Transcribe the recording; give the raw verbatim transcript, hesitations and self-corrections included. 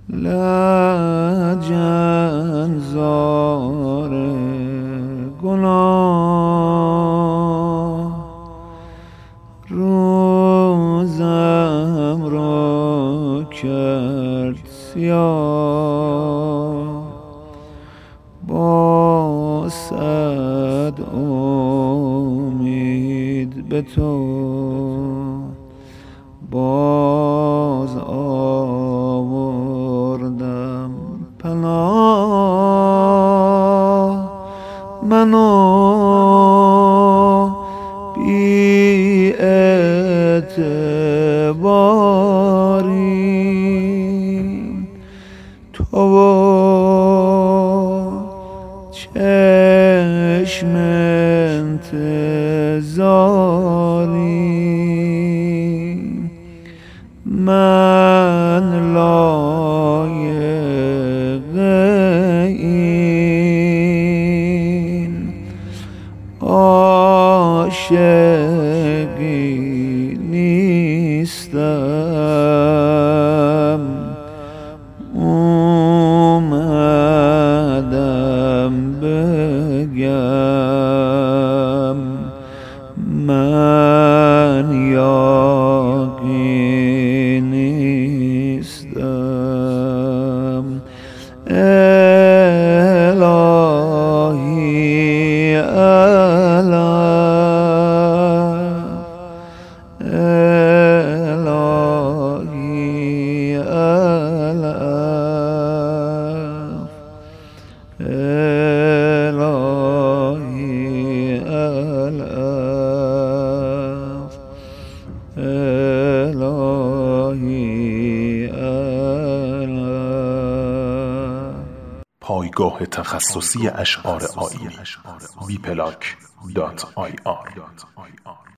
لجنزار گناه روزم را کرد سیاه، با صد امید به تو باز آوردم پناه. منو بی اعتباری، تو چشم انتظاری، من لایق این عاشقی نیستم. اومدم بگم من یاغی نیستم. الهی علم، الهی علم، الهی علم، الهی علم. پایگاه تخصصی اشعار آیینی بی پلاک دات آی آر